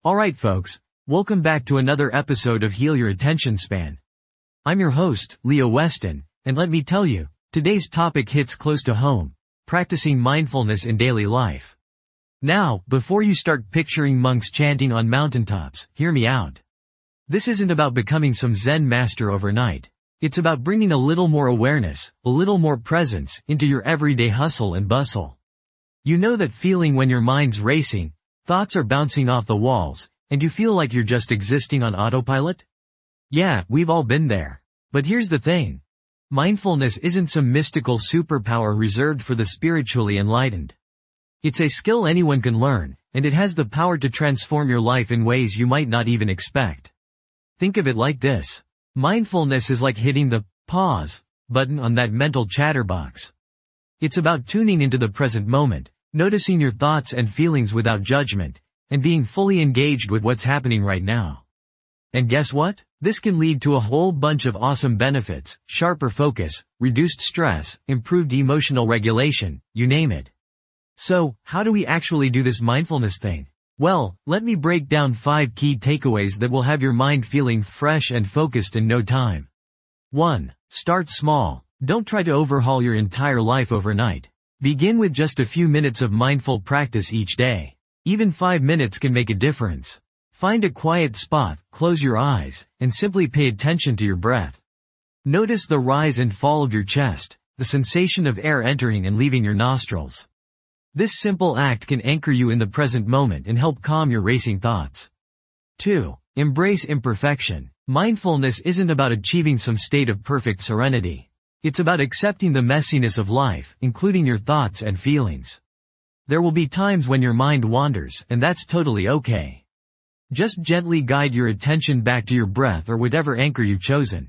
Alright folks, welcome back to another episode of Heal Your Attention Span. I'm your host, Leo Weston, and let me tell you, today's topic hits close to home, practicing mindfulness in daily life. Now, before you start picturing monks chanting on mountaintops, hear me out. This isn't about becoming some Zen master overnight. It's about bringing a little more awareness, a little more presence, into your everyday hustle and bustle. You know that feeling when your mind's racing, thoughts are bouncing off the walls, and you feel like you're just existing on autopilot? Yeah, we've all been there. But here's the thing. Mindfulness isn't some mystical superpower reserved for the spiritually enlightened. It's a skill anyone can learn, and it has the power to transform your life in ways you might not even expect. Think of it like this. Mindfulness is like hitting the pause button on that mental chatterbox. It's about tuning into the present moment, noticing your thoughts and feelings without judgment, and being fully engaged with what's happening right now. And guess what? This can lead to a whole bunch of awesome benefits: sharper focus, reduced stress, improved emotional regulation, you name it. So, how do we actually do this mindfulness thing? Well, let me break down 5 key takeaways that will have your mind feeling fresh and focused in no time. 1. Start small. Don't try to overhaul your entire life overnight. Begin with just a few minutes of mindful practice each day. Even 5 minutes can make a difference. Find a quiet spot, close your eyes, and simply pay attention to your breath. Notice the rise and fall of your chest, the sensation of air entering and leaving your nostrils. This simple act can anchor you in the present moment and help calm your racing thoughts. 2. Embrace imperfection. Mindfulness isn't about achieving some state of perfect serenity. It's about accepting the messiness of life, including your thoughts and feelings. There will be times when your mind wanders, and that's totally okay. Just gently guide your attention back to your breath or whatever anchor you've chosen.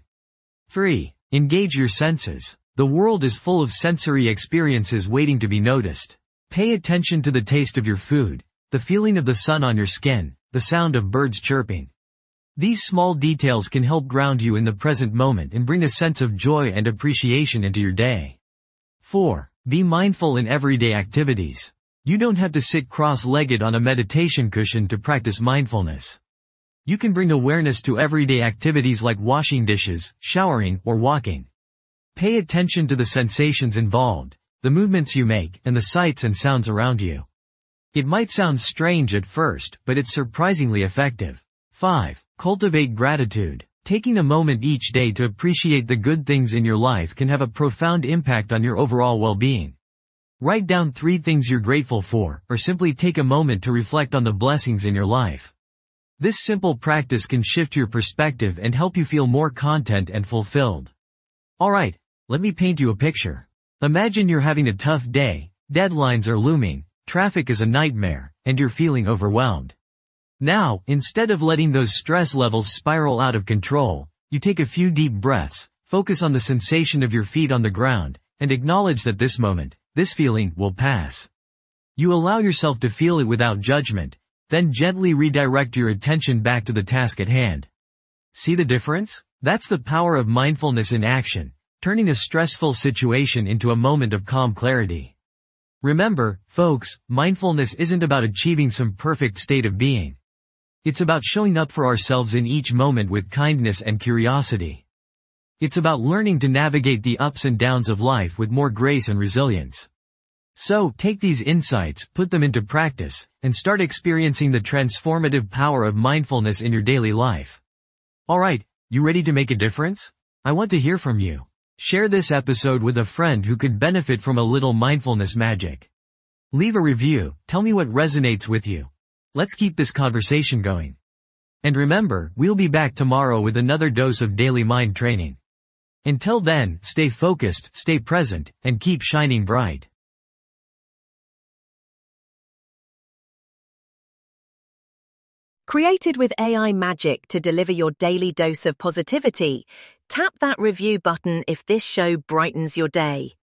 3. Engage your senses. The world is full of sensory experiences waiting to be noticed. Pay attention to the taste of your food, the feeling of the sun on your skin, the sound of birds chirping. These small details can help ground you in the present moment and bring a sense of joy and appreciation into your day. 4. Be mindful in everyday activities. You don't have to sit cross-legged on a meditation cushion to practice mindfulness. You can bring awareness to everyday activities like washing dishes, showering, or walking. Pay attention to the sensations involved, the movements you make, and the sights and sounds around you. It might sound strange at first, but it's surprisingly effective. 5. Cultivate gratitude. Taking a moment each day to appreciate the good things in your life can have a profound impact on your overall well-being. Write down 3 things you're grateful for, or simply take a moment to reflect on the blessings in your life. This simple practice can shift your perspective and help you feel more content and fulfilled. Alright, let me paint you a picture. Imagine you're having a tough day, deadlines are looming, traffic is a nightmare, and you're feeling overwhelmed. Now, instead of letting those stress levels spiral out of control, you take a few deep breaths, focus on the sensation of your feet on the ground, and acknowledge that this feeling will pass. You allow yourself to feel it without judgment, then gently redirect your attention back to the task at hand. See the difference? That's the power of mindfulness in action, turning a stressful situation into a moment of calm clarity. Remember, folks, mindfulness isn't about achieving some perfect state of being. It's about showing up for ourselves in each moment with kindness and curiosity. It's about learning to navigate the ups and downs of life with more grace and resilience. So, take these insights, put them into practice, and start experiencing the transformative power of mindfulness in your daily life. Alright, you ready to make a difference? I want to hear from you. Share this episode with a friend who could benefit from a little mindfulness magic. Leave a review, tell me what resonates with you. Let's keep this conversation going. And remember, we'll be back tomorrow with another dose of daily mind training. Until then, stay focused, stay present, and keep shining bright. Created with AI magic to deliver your daily dose of positivity, tap that review button if this show brightens your day.